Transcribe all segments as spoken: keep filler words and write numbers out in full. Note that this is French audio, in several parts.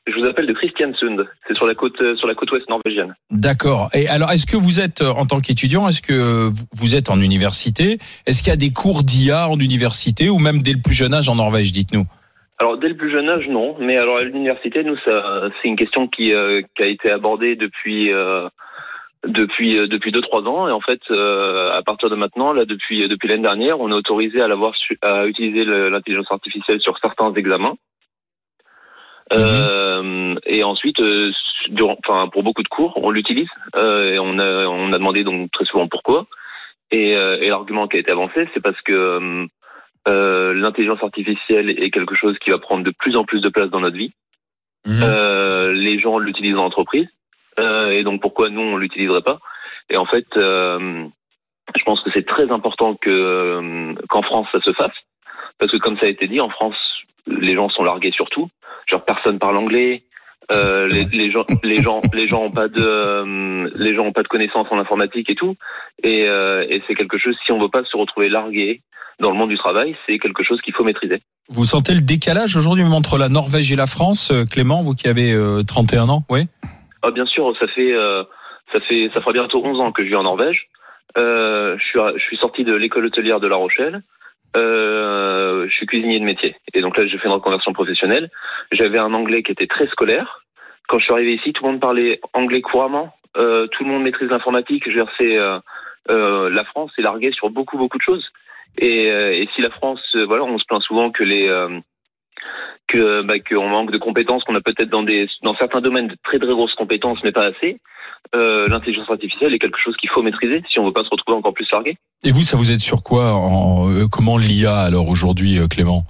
Je vous appelle de Kristiansund. C'est sur la côte, sur la côte ouest norvégienne. D'accord. Et alors, est-ce que vous êtes, en tant qu'étudiant, est-ce que vous êtes en université? Est-ce qu'il y a des cours d'I A en université ou même dès le plus jeune âge en Norvège? Dites-nous. Alors, dès le plus jeune âge, non. Mais alors, à l'université, nous, ça, c'est une question qui, euh, qui a été abordée depuis, euh, depuis, euh, depuis deux, trois ans. Et en fait, euh, à partir de maintenant, là, depuis, depuis l'année dernière, on est autorisé à l'avoir, su, à utiliser le, l'intelligence artificielle sur certains examens. Euh, et ensuite, euh, durant, enfin, pour beaucoup de cours, on l'utilise. Euh, et on a, on a demandé donc très souvent pourquoi. Et, euh, et l'argument qui a été avancé, c'est parce que euh, l'intelligence artificielle est quelque chose qui va prendre de plus en plus de place dans notre vie. Mmh. Euh, les gens l'utilisent en entreprise. Euh, et donc pourquoi nous on l'utiliserait pas? Et en fait, euh, je pense que c'est très important que euh, qu'en France ça se fasse, parce que comme ça a été dit, en France, les gens sont largués sur tout. Genre personne parle anglais. Euh, les, les gens, les gens, les gens ont pas de, euh, les gens ont pas de connaissances en informatique et tout. Et, euh, et c'est quelque chose. Si on veut pas se retrouver largué dans le monde du travail, c'est quelque chose qu'il faut maîtriser. Vous sentez le décalage aujourd'hui entre la Norvège et la France, Clément, vous qui avez euh, trente et un ans, oui? Ah bien sûr, ça fait, euh, ça fait, ça fera bientôt onze ans que je vis en Norvège. Euh, je suis, je suis sorti de l'école hôtelière de La Rochelle. Euh, je suis cuisinier de métier. Et donc là, j'ai fait une reconversion professionnelle. J'avais un anglais qui était très scolaire. Quand je suis arrivé ici, tout le monde parlait anglais couramment. Euh, tout le monde maîtrise l'informatique. Je veux dire, c'est, euh, euh, la France est larguée sur beaucoup, beaucoup de choses. Et, euh, et si la France, euh, voilà, on se plaint souvent que les, euh, que, bah, qu'on manque de compétences, qu'on a peut-être dans des, dans certains domaines de très, très grosses compétences, mais pas assez. Euh, l'intelligence artificielle est quelque chose qu'il faut maîtriser si on veut pas se retrouver encore plus largué. Et vous, ça vous aide sur quoi en, euh, comment l'I A alors aujourd'hui, euh, Clément?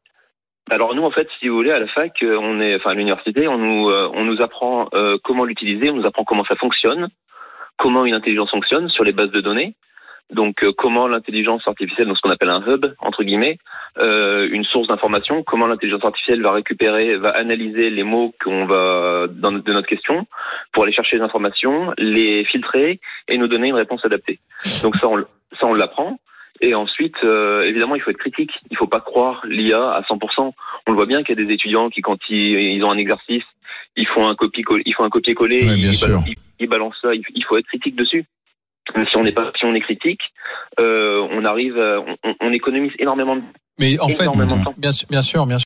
Alors nous, en fait, si vous voulez, à la fac, on est, enfin à l'université, on nous, euh, on nous apprend euh, comment l'utiliser, on nous apprend comment ça fonctionne, comment une intelligence fonctionne sur les bases de données. Donc euh, comment l'intelligence artificielle, donc ce qu'on appelle un hub entre guillemets, euh, une source d'information, comment l'intelligence artificielle va récupérer, va analyser les mots qu'on va dans de notre question pour aller chercher les informations, les filtrer et nous donner une réponse adaptée. Donc ça, on, ça on l'apprend. Et ensuite, euh, évidemment, il faut être critique. Il faut pas croire l'I A à cent pour cent. On le voit bien qu'il y a des étudiants qui, quand ils, ils ont un exercice, ils font un copier-coller, ils font un copier-coller, ouais, ils, balancent, ils, ils balancent ça. Il, il faut être critique dessus. Si on n'est pas, si on est critique, euh, on arrive, on, on économise énormément de, mais en fait, énormément de temps. Bien, bien sûr, bien sûr.